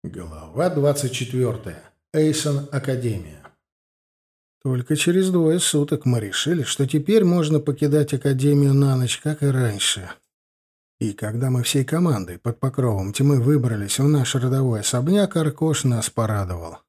Глава 24. Эйсон Академия. Только через 2 суток мы решили, что теперь можно покидать Академию на ночь, как и раньше. И когда мы всей командой под покровом тьмы выбрались в наш родовой особняк, Аркош нас порадовал.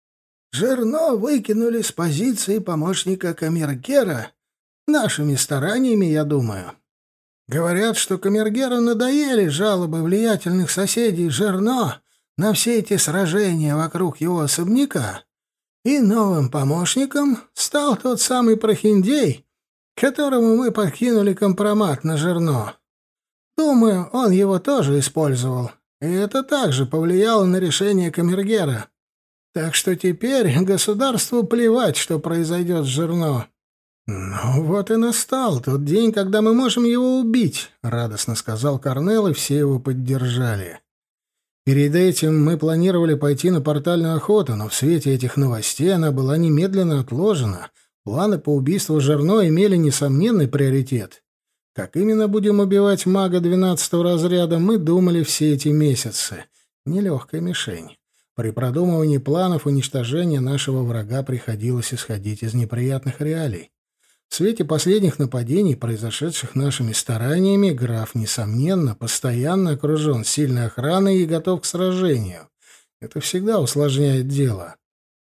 Жерно выкинули с позиции помощника камергера нашими стараниями, я думаю. Говорят, что камергеру надоели жалобы влиятельных соседей Жерно на все эти сражения вокруг его особняка, и новым помощником стал тот самый прохиндей, которому мы подкинули компромат на Жерно. Думаю, он его тоже использовал, и это также повлияло на решение камергера. Так что теперь государству плевать, что произойдет с Жерно. «Ну вот и настал тот день, когда мы можем его убить», — радостно сказал Корнел, и все его поддержали. Перед этим мы планировали пойти на портальную охоту, но в свете этих новостей она была немедленно отложена. Планы по убийству Жерно имели несомненный приоритет. Как именно будем убивать мага 12-го разряда, мы думали все эти месяцы. Нелегкая мишень. При продумывании планов уничтожения нашего врага приходилось исходить из неприятных реалий. В свете последних нападений, произошедших нашими стараниями, граф, несомненно, постоянно окружен сильной охраной и готов к сражению. Это всегда усложняет дело.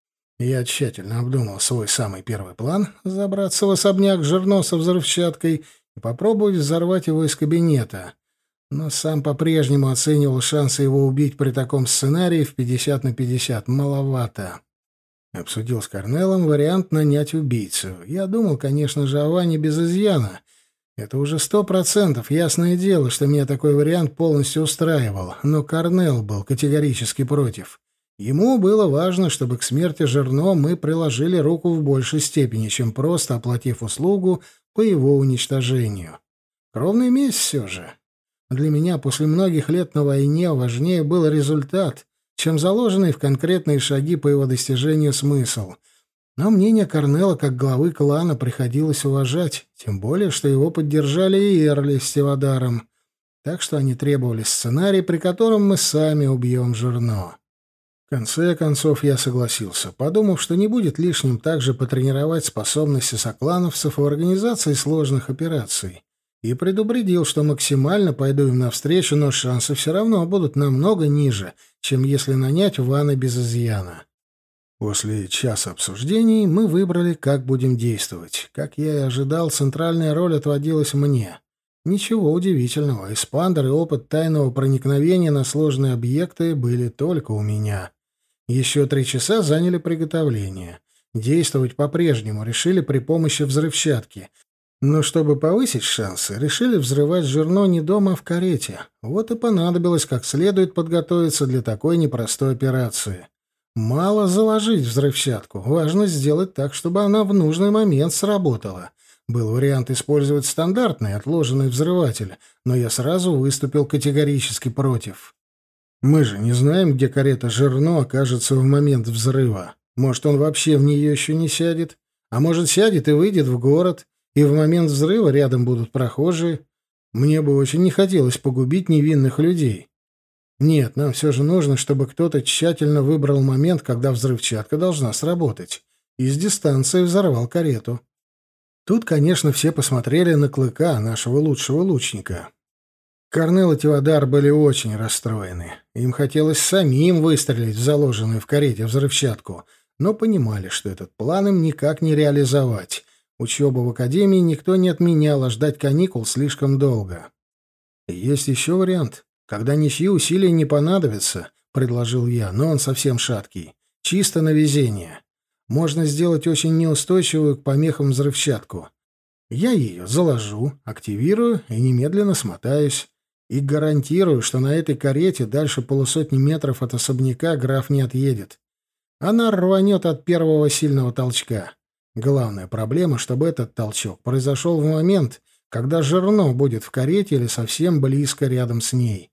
Я тщательно обдумал свой самый первый план — забраться в особняк Жерно со взрывчаткой и попробовать взорвать его из кабинета. Но сам по-прежнему оценивал шансы его убить при таком сценарии в 50/50. Маловато. Обсудил с Корнелом вариант нанять убийцу. Я думал, конечно же, о Ване без изъяна. Это уже 100%. Ясное дело, что меня такой вариант полностью устраивал. Но Корнел был категорически против. Ему было важно, чтобы к смерти Жерно мы приложили руку в большей степени, чем просто оплатив услугу по его уничтожению. Кровная месть все же. Для меня после многих лет на войне важнее был результат, чем заложенный в конкретные шаги по его достижению смысл. Но мнение Корнела как главы клана приходилось уважать, тем более, что его поддержали и Эрли с Тевадаром. Так что они требовали сценарий, при котором мы сами убьем Жерно. В конце концов я согласился, подумав, что не будет лишним также потренировать способности соклановцев в организации сложных операций. И предупредил, что максимально пойду им навстречу, но шансы все равно будут намного ниже, чем если нанять Вана без изъяна. После часа обсуждений мы выбрали, как будем действовать. Как я и ожидал, центральная роль отводилась мне. Ничего удивительного, эспандер и опыт тайного проникновения на сложные объекты были только у меня. Еще 3 часа заняли приготовление. Действовать по-прежнему решили при помощи взрывчатки. Но чтобы повысить шансы, решили взрывать Жерно не дома, а в карете. Вот и понадобилось как следует подготовиться для такой непростой операции. Мало заложить взрывчатку, важно сделать так, чтобы она в нужный момент сработала. Был вариант использовать стандартный отложенный взрыватель, но я сразу выступил категорически против. Мы же не знаем, где карета Жерно окажется в момент взрыва. Может, он вообще в нее еще не сядет, а может, сядет и выйдет в город, и в момент взрыва рядом будут прохожие. Мне бы очень не хотелось погубить невинных людей. Нет, нам все же нужно, чтобы кто-то тщательно выбрал момент, когда взрывчатка должна сработать, и с дистанции взорвал карету. Тут, конечно, все посмотрели на Клыка, нашего лучшего лучника. Корнел и Тевадар были очень расстроены. Им хотелось самим выстрелить в заложенную в карете взрывчатку, но понимали, что этот план им никак не реализовать. Учебу в академии никто не отменял, а ждать каникул слишком долго. «Есть еще вариант, когда ничьи усилия не понадобятся», — предложил я, но он совсем шаткий. «Чисто на везение. Можно сделать очень неустойчивую к помехам взрывчатку. Я ее заложу, активирую и немедленно смотаюсь. И гарантирую, что на этой карете дальше 150 метров от особняка граф не отъедет. Она рванет от первого сильного толчка. Главная проблема, чтобы этот толчок произошел в момент, когда Жерно будет в карете или совсем близко рядом с ней».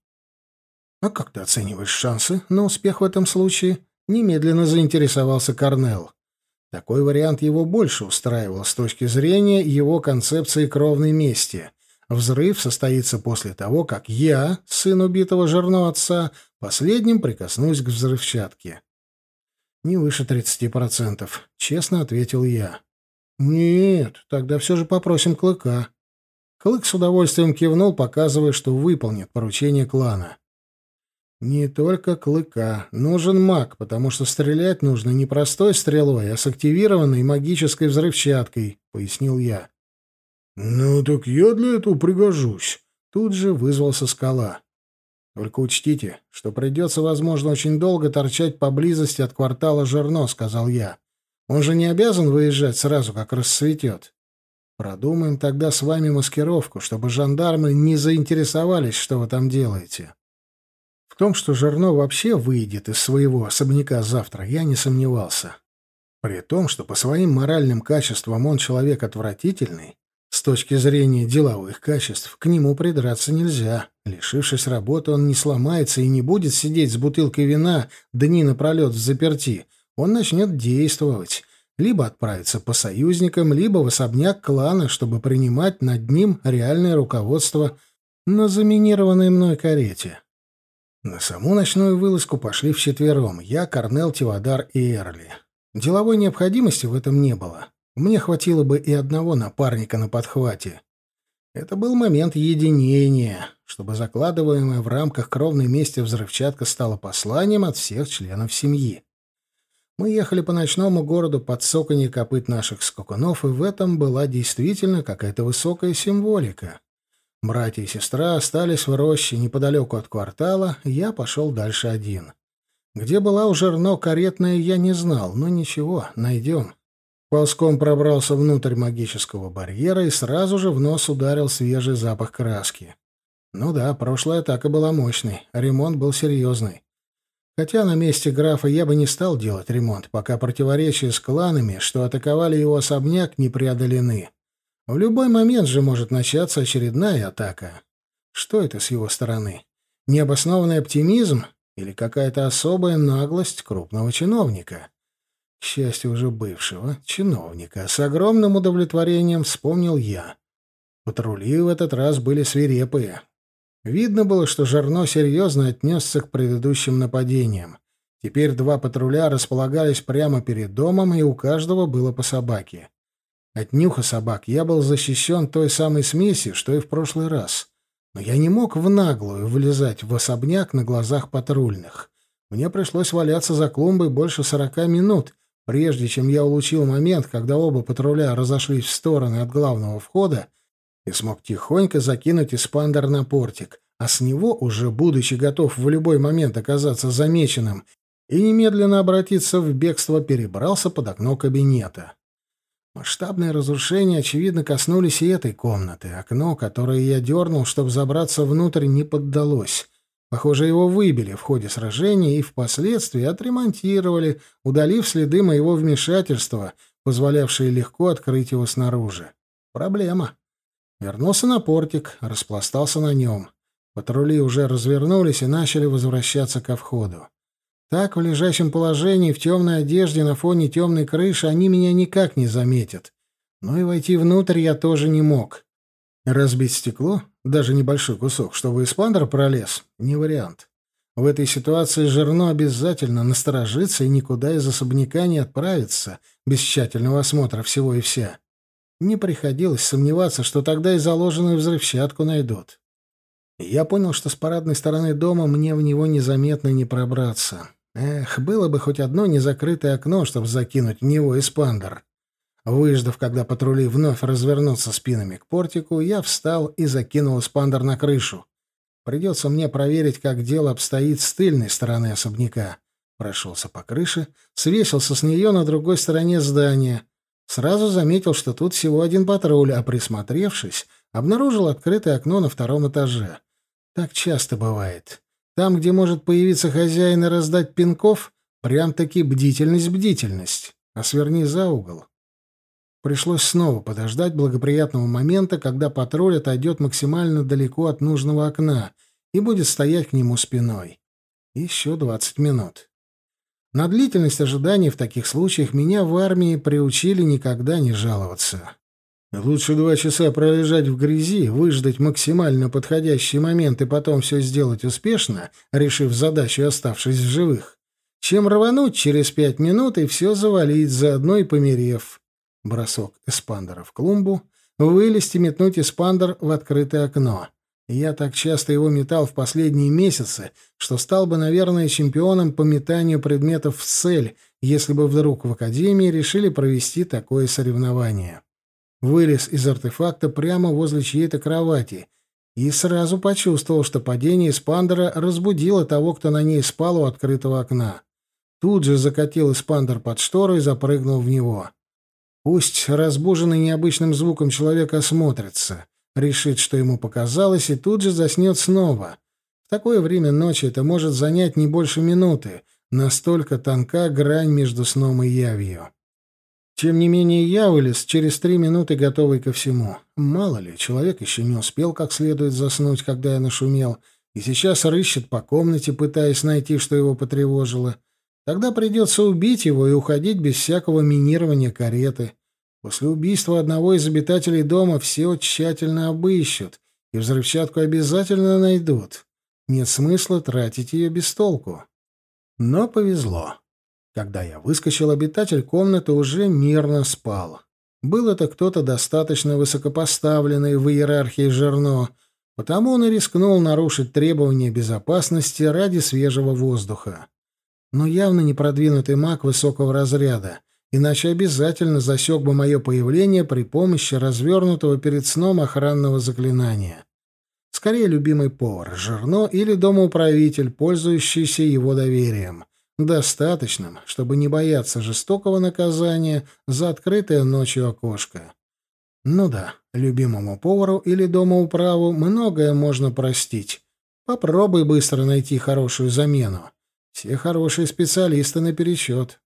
«А как ты оцениваешь шансы на успех в этом случае?» — немедленно заинтересовался Корнел. Такой вариант его больше устраивал с точки зрения его концепции кровной мести. Взрыв состоится после того, как я, сын убитого Жерно отца, последним прикоснусь к взрывчатке. «Не выше 30%, — честно ответил я. «Нет, тогда все же попросим Клыка». Клык с удовольствием кивнул, показывая, что выполнит поручение клана. «Не только Клыка. Нужен маг, потому что стрелять нужно не простой стрелой, а с активированной магической взрывчаткой», — пояснил я. «Ну так я для этого пригожусь», — тут же вызвался Скала. «Только учтите, что придется, возможно, очень долго торчать поблизости от квартала Жерно», — сказал я. «Он же не обязан выезжать сразу, как рассветет. Продумаем тогда с вами маскировку, чтобы жандармы не заинтересовались, что вы там делаете». В том, что Жерно вообще выйдет из своего особняка завтра, я не сомневался. При том, что по своим моральным качествам он человек отвратительный, с точки зрения деловых качеств, к нему придраться нельзя. Лишившись работы, он не сломается и не будет сидеть с бутылкой вина дни напролет взаперти. Он начнет действовать. Либо отправиться по союзникам, либо в особняк клана, чтобы принимать над ним реальное руководство на заминированной мной карете. На саму ночную вылазку пошли вчетвером. Я, Корнел, Тивадар и Эрли. Деловой необходимости в этом не было. Мне хватило бы и одного напарника на подхвате. Это был момент единения, чтобы закладываемая в рамках кровной мести взрывчатка стала посланием от всех членов семьи. Мы ехали по ночному городу под цоканье копыт наших скакунов, и в этом была действительно какая-то высокая символика. Братья и сестра остались в роще неподалеку от квартала, я пошел дальше один. Где была у Жерно каретная, я не знал, но ничего, найдем. Ползком пробрался внутрь магического барьера и сразу же в нос ударил свежий запах краски. Ну да, прошлая атака была мощной, ремонт был серьезный. Хотя на месте графа я бы не стал делать ремонт, пока противоречия с кланами, что атаковали его особняк, не преодолены. В любой момент же может начаться очередная атака. Что это с его стороны? Необоснованный оптимизм или какая-то особая наглость крупного чиновника? К счастью, уже бывшего чиновника. С огромным удовлетворением вспомнил я. Патрули в этот раз были свирепые. Видно было, что Жерно серьезно отнесся к предыдущим нападениям. Теперь 2 патруля располагались прямо перед домом, и у каждого было по собаке. От нюха собак я был защищен той самой смесью, что и в прошлый раз. Но я не мог в наглую влезать в особняк на глазах патрульных. Мне пришлось валяться за клумбой больше 40 минут, прежде чем я улучил момент, когда оба патруля разошлись в стороны от главного входа, и смог тихонько закинуть эспандер на портик, а с него, уже будучи готов в любой момент оказаться замеченным и немедленно обратиться в бегство, перебрался под окно кабинета. Масштабные разрушения, очевидно, коснулись и этой комнаты. Окно, которое я дернул, чтобы забраться внутрь, не поддалось. Похоже, его выбили в ходе сражения и впоследствии отремонтировали, удалив следы моего вмешательства, позволявшие легко открыть его снаружи. Проблема. Вернулся на портик, распластался на нем. Патрули уже развернулись и начали возвращаться ко входу. Так, в лежачем положении, в темной одежде, на фоне темной крыши, они меня никак не заметят. Но и войти внутрь я тоже не мог. Разбить стекло, даже небольшой кусок, чтобы эспандер пролез, не вариант. В этой ситуации Жерно обязательно насторожится и никуда из особняка не отправится без тщательного осмотра всего и вся. Не приходилось сомневаться, что тогда и заложенную взрывчатку найдут. Я понял, что с парадной стороны дома мне в него незаметно не пробраться. Эх, было бы хоть одно незакрытое окно, чтобы закинуть в него эспандер. Выждав, когда патрули вновь развернутся спинами к портику, я встал и закинул эспандер на крышу. Придется мне проверить, как дело обстоит с тыльной стороны особняка. Прошелся по крыше, свесился с нее на другой стороне здания. Сразу заметил, что тут всего один патруль, а присмотревшись, обнаружил открытое окно на 2-м этаже. Так часто бывает. Там, где может появиться хозяин и раздать пинков, прям-таки бдительность. А сверни за угол. Пришлось снова подождать благоприятного момента, когда патруль отойдет максимально далеко от нужного окна и будет стоять к нему спиной. Еще 20 минут. На длительность ожидания в таких случаях меня в армии приучили никогда не жаловаться. Лучше 2 часа пролежать в грязи, выждать максимально подходящий момент и потом все сделать успешно, решив задачу и оставшись в живых, чем рвануть через 5 минут и все завалить, заодно и померев. Бросок эспандера в клумбу, вылезть и метнуть эспандер в открытое окно. Я так часто его метал в последние месяцы, что стал бы, наверное, чемпионом по метанию предметов в цель, если бы вдруг в Академии решили провести такое соревнование. Вылез из артефакта прямо возле чьей-то кровати и сразу почувствовал, что падение эспандера разбудило того, кто на ней спал у открытого окна. Тут же закатил эспандер под штору и запрыгнул в него. Пусть разбуженный необычным звуком человек осмотрится, решит, что ему показалось, и тут же заснет снова. В такое время ночи это может занять не больше минуты, настолько тонка грань между сном и явью. Тем не менее, я вылез через 3 минуты, готовый ко всему. Мало ли, человек еще не успел как следует заснуть, когда я нашумел, и сейчас рыщет по комнате, пытаясь найти, что его потревожило. Тогда придется убить его и уходить без всякого минирования кареты. После убийства одного из обитателей дома все тщательно обыщут, и взрывчатку обязательно найдут. Нет смысла тратить ее без толку. Но повезло. Когда я выскочил, обитатель комнаты уже мирно спал. Был это кто-то достаточно высокопоставленный в иерархии Жерно, потому он и рискнул нарушить требования безопасности ради свежего воздуха. Но явно не продвинутый маг высокого разряда, иначе обязательно засек бы мое появление при помощи развернутого перед сном охранного заклинания. Скорее, любимый повар Жерно или домоуправитель, пользующийся его доверием. Достаточным, чтобы не бояться жестокого наказания за открытое ночью окошко. Ну да, любимому повару или домоуправу многое можно простить. Попробуй быстро найти хорошую замену. Все хорошие специалисты наперечет.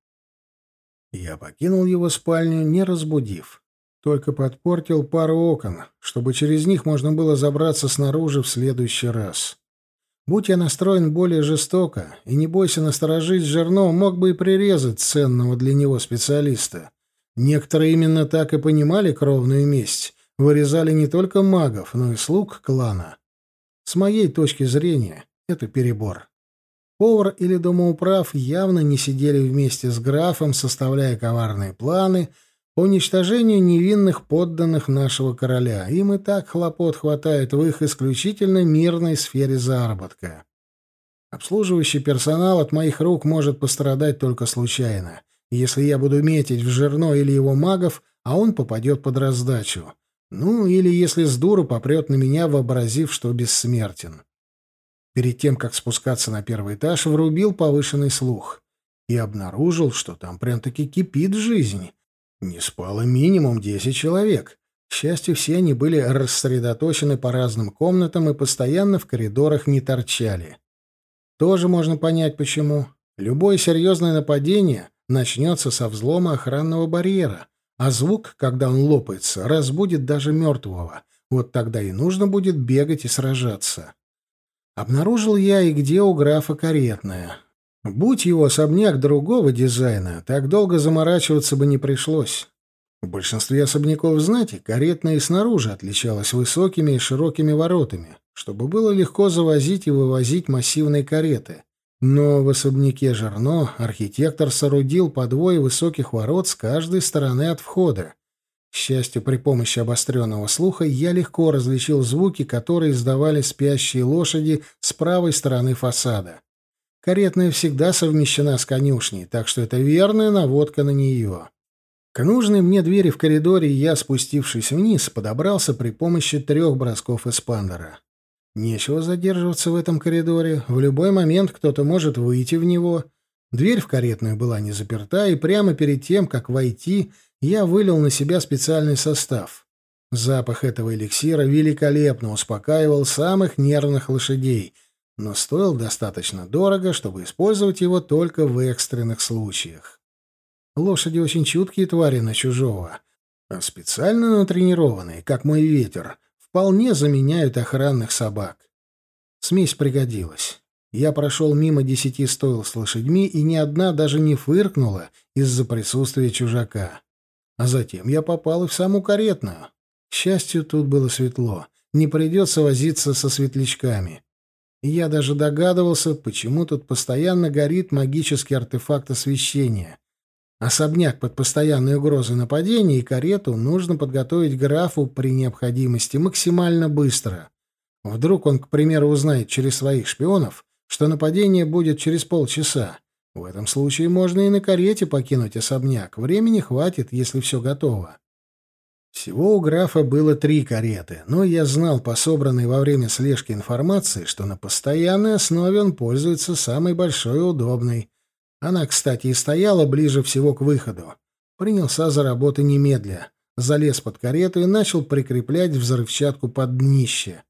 Я покинул его спальню, не разбудив. Только подпортил пару окон, чтобы через них можно было забраться снаружи в следующий раз. Будь я настроен более жестоко, и не бойся насторожить Жерно, мог бы и прирезать ценного для него специалиста. Некоторые именно так и понимали кровную месть, вырезали не только магов, но и слуг клана. С моей точки зрения, это перебор. Повар или домоуправ явно не сидели вместе с графом, составляя коварные планы по уничтожению невинных подданных нашего короля. Им и так хлопот хватает в их исключительно мирной сфере заработка. Обслуживающий персонал от моих рук может пострадать только случайно, если я буду метить в Жерно или его магов, а он попадет под раздачу. Ну, или если с дуру попрет на меня, вообразив, что бессмертен. Перед тем, как спускаться на первый этаж, врубил повышенный слух и обнаружил, что там прям-таки кипит жизнь. Не спало минимум 10 человек. К счастью, все они были рассредоточены по разным комнатам и постоянно в коридорах не торчали. Тоже можно понять, почему. Любое серьезное нападение начнется со взлома охранного барьера, а звук, когда он лопается, разбудит даже мертвого. Вот тогда и нужно будет бегать и сражаться. Обнаружил я и где у графа каретная. Будь его особняк другого дизайна, так долго заморачиваться бы не пришлось. В большинстве особняков знати каретная и снаружи отличалась высокими и широкими воротами, чтобы было легко завозить и вывозить массивные кареты. Но в особняке Жерно архитектор соорудил по 2 высоких ворот с каждой стороны от входа. К счастью, при помощи обостренного слуха я легко различил звуки, которые издавали спящие лошади с правой стороны фасада. Каретная всегда совмещена с конюшней, так что это верная наводка на нее. К нужной мне двери в коридоре я, спустившись вниз, подобрался при помощи 3 бросков эспандера. Нечего задерживаться в этом коридоре, в любой момент кто-то может выйти в него. Дверь в каретную была не заперта, и прямо перед тем, как войти, я вылил на себя специальный состав. Запах этого эликсира великолепно успокаивал самых нервных лошадей, но стоил достаточно дорого, чтобы использовать его только в экстренных случаях. Лошади очень чуткие твари на чужого, а специально натренированные, как мой ветер, вполне заменяют охранных собак. Смесь пригодилась. Я прошел мимо 10 стойл с лошадьми, и ни одна даже не фыркнула из-за присутствия чужака. А затем я попал и в саму каретную. К счастью, тут было светло. Не придется возиться со светлячками. И я даже догадывался, почему тут постоянно горит магический артефакт освещения. Особняк под постоянной угрозой нападения и карету нужно подготовить графу при необходимости максимально быстро. Вдруг он, к примеру, узнает через своих шпионов, что нападение будет через полчаса. В этом случае можно и на карете покинуть особняк. Времени хватит, если все готово. Всего у графа было 3 кареты, но я знал по собранной во время слежки информации, что на постоянной основе он пользуется самой большой и удобной. Она, кстати, и стояла ближе всего к выходу. Принялся за работу немедля. Залез под карету и начал прикреплять взрывчатку под днище.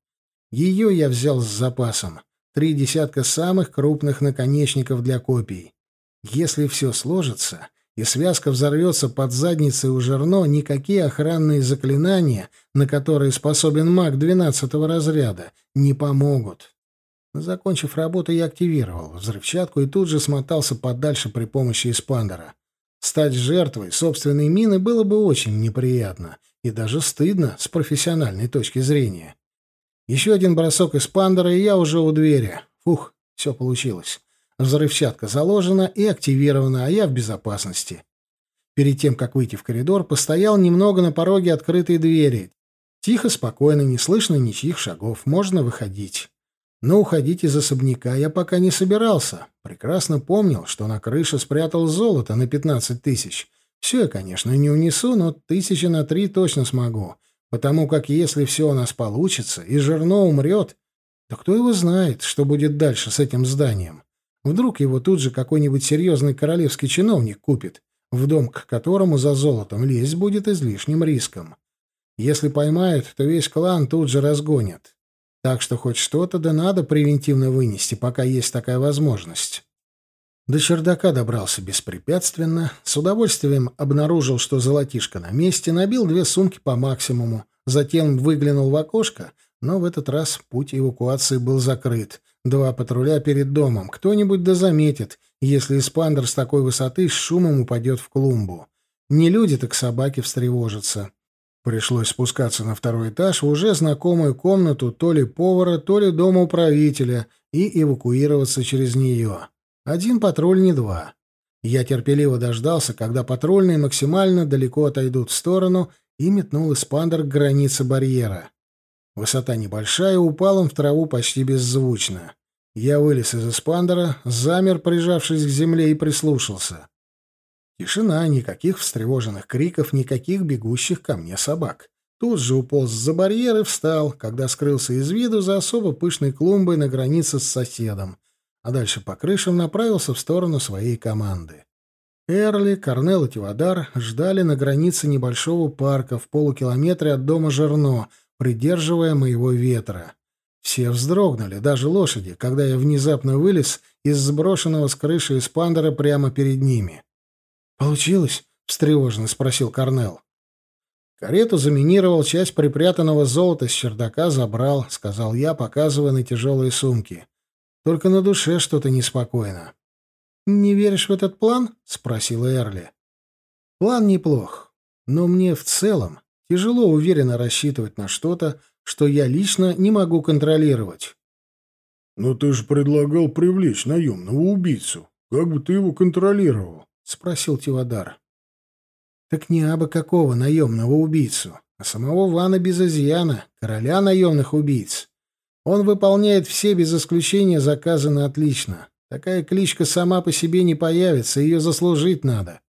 Ее я взял с запасом. 3 десятка самых крупных наконечников для копий. Если все сложится, и связка взорвется под задницей у Жерно, никакие охранные заклинания, на которые способен маг 12-го разряда, не помогут. Закончив работу, я активировал взрывчатку и тут же смотался подальше при помощи эспандера. Стать жертвой собственной мины было бы очень неприятно и даже стыдно с профессиональной точки зрения. Еще один бросок эспандера, и я уже у двери. Фух, все получилось. Взрывчатка заложена и активирована, а я в безопасности. Перед тем, как выйти в коридор, постоял немного на пороге открытой двери. Тихо, спокойно, не слышно ничьих шагов, можно выходить. Но уходить из особняка я пока не собирался. Прекрасно помнил, что на крыше спрятал золото на 15 тысяч. Все я, конечно, не унесу, но 3 на 3 точно смогу. Потому как если все у нас получится, и Жерно умрет, то кто его знает, что будет дальше с этим зданием. Вдруг его тут же какой-нибудь серьезный королевский чиновник купит, в дом к которому за золотом лезть будет излишним риском. Если поймают, то весь клан тут же разгонят. Так что хоть что-то да надо превентивно вынести, пока есть такая возможность. До чердака добрался беспрепятственно, с удовольствием обнаружил, что золотишко на месте, набил 2 сумки по максимуму, затем выглянул в окошко, но в этот раз путь эвакуации был закрыт. 2 патруля перед домом. Кто-нибудь да заметит, если эспандер с такой высоты с шумом упадет в клумбу. Не люди, так собаки встревожатся. Пришлось спускаться на 2-й этаж в уже знакомую комнату то ли повара, то ли дома управителя и эвакуироваться через нее. 1 патруль, не 2. Я терпеливо дождался, когда патрульные максимально далеко отойдут в сторону, и метнул эспандер к границе барьера. Высота небольшая, упал он в траву почти беззвучно. Я вылез из эспандера, замер, прижавшись к земле, и прислушался. Тишина, никаких встревоженных криков, никаких бегущих ко мне собак. Тут же уполз за барьер и встал, когда скрылся из виду за особо пышной клумбой на границе с соседом, а дальше по крышам направился в сторону своей команды. Эрли, Корнел и Тивадар ждали на границе небольшого парка в полукилометре от дома Жерно, придерживая моего ветра. Все вздрогнули, даже лошади, когда я внезапно вылез из сброшенного с крыши эспандера прямо перед ними. «Получилось?» — встревоженно спросил Корнел. «Карету заминировал, часть припрятанного золота с чердака забрал», — сказал я, показывая на тяжелые сумки. «Только на душе что-то неспокойно». «Не веришь в этот план?» — спросила Эрли. «План неплох, но мне в целом тяжело уверенно рассчитывать на что-то, что я лично не могу контролировать». «Но ты же предлагал привлечь наемного убийцу. Как бы ты его контролировал?» — спросил Тивадар. «Так не абы какого наемного убийцу, а самого Вана Безызьяна, короля наемных убийц. Он выполняет все без исключения заказы на отлично. Такая кличка сама по себе не появится, ее заслужить надо».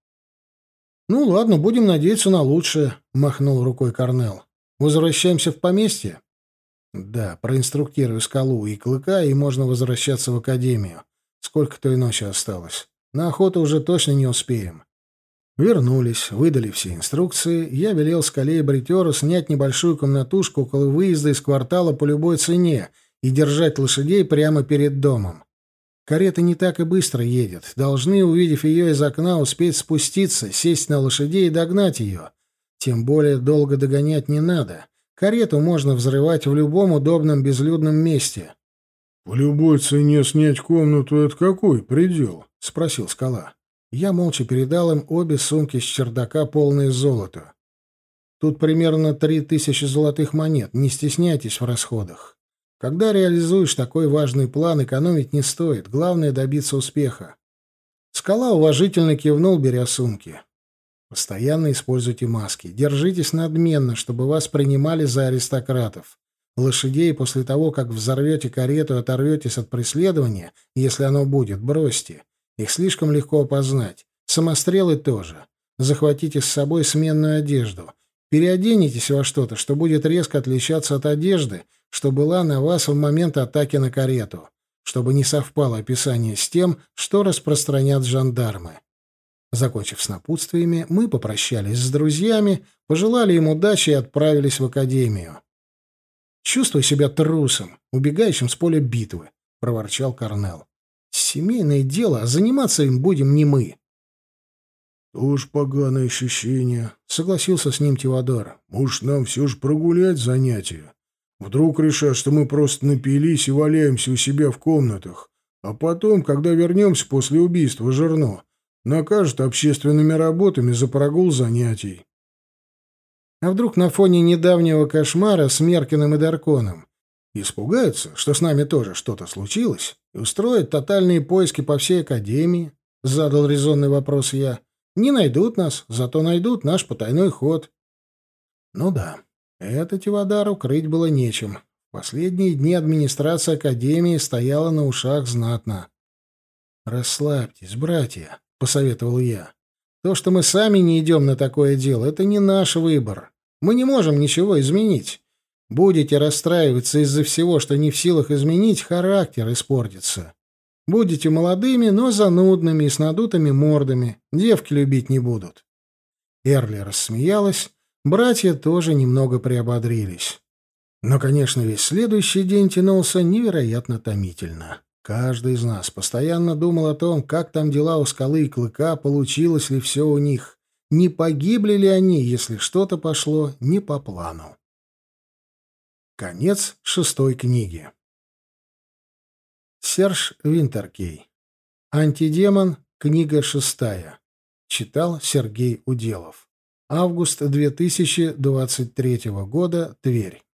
«Ну ладно, будем надеяться на лучшее», — махнул рукой Корнел. «Возвращаемся в поместье?» «Да, проинструктирую Скалу и Клыка, и можно возвращаться в академию. Сколько той ночи осталось? На охоту уже точно не успеем». Вернулись, выдали все инструкции. Я велел Скале и Бритеру снять небольшую комнатушку около выезда из квартала по любой цене и держать лошадей прямо перед домом. Карета не так и быстро едет. Должны, увидев ее из окна, успеть спуститься, сесть на лошадей и догнать ее. Тем более долго догонять не надо. Карету можно взрывать в любом удобном безлюдном месте. «По любой цене снять комнату — это какой предел?» — спросил Скала. Я молча передал им обе сумки с чердака, полные золота. Тут примерно 3000 золотых монет. Не стесняйтесь в расходах. Когда реализуешь такой важный план, экономить не стоит. Главное — добиться успеха. Скала уважительно кивнул, беря сумки. Постоянно используйте маски. Держитесь надменно, чтобы вас принимали за аристократов. Лошадей после того, как взорвете карету и оторветесь от преследования, если оно будет, бросьте. Их слишком легко опознать. Самострелы тоже. Захватите с собой сменную одежду. Переоденетесь во что-то, что будет резко отличаться от одежды, что была на вас в момент атаки на карету, чтобы не совпало описание с тем, что распространят жандармы. Закончив с напутствиями, мы попрощались с друзьями, пожелали им удачи и отправились в академию. «Чувствуй себя трусом, убегающим с поля битвы», — проворчал Корнел. «Семейное дело, а заниматься им будем не мы». «Тоже поганое ощущение», — согласился с ним Теодор. «Может, нам все же прогулять занятия? Вдруг решат, что мы просто напились и валяемся у себя в комнатах, а потом, когда вернемся после убийства Жерно, накажут общественными работами за прогул занятий». А вдруг на фоне недавнего кошмара с Меркиным и Дарконом испугаются, что с нами тоже что-то случилось, и устроят тотальные поиски по всей академии? Задал резонный вопрос я. Не найдут нас, зато найдут наш потайной ход. Ну да, это Тивадару крыть было нечем. В последние дни администрация академии стояла на ушах знатно. «Расслабьтесь, братья», — посоветовал я. «То, что мы сами не идем на такое дело, это не наш выбор. Мы не можем ничего изменить. Будете расстраиваться из-за всего, что не в силах изменить, характер испортится. Будете молодыми, но занудными и с надутыми мордами. Девки любить не будут». Эрли рассмеялась. Братья тоже немного приободрились. Но, конечно, весь следующий день тянулся невероятно томительно. Каждый из нас постоянно думал о том, как там дела у Скалы и Клыка, получилось ли все у них, не погибли ли они, если что-то пошло не по плану. Конец 6 книги. Серж Винтеркей. Антидемон. Книга 6. Читал Сергей Уделов. Август 2023 года. Тверь.